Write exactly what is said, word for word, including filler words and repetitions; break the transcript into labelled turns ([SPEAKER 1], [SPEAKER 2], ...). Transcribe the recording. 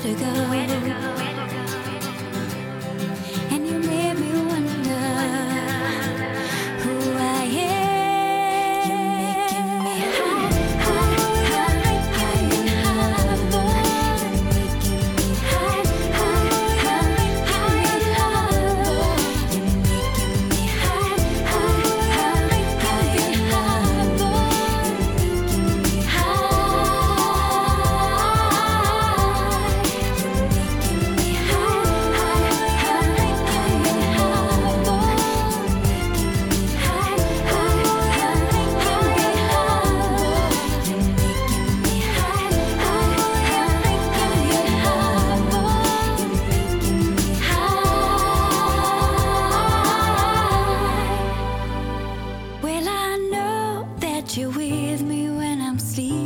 [SPEAKER 1] to go. And you made me wonder who I am. You're making me high, high, high, high, boy. You're making me high, high, high, high, boy. You're making me high, high, high, high, boy. You're making me high. Well, I know that you're with me when I'm sleeping.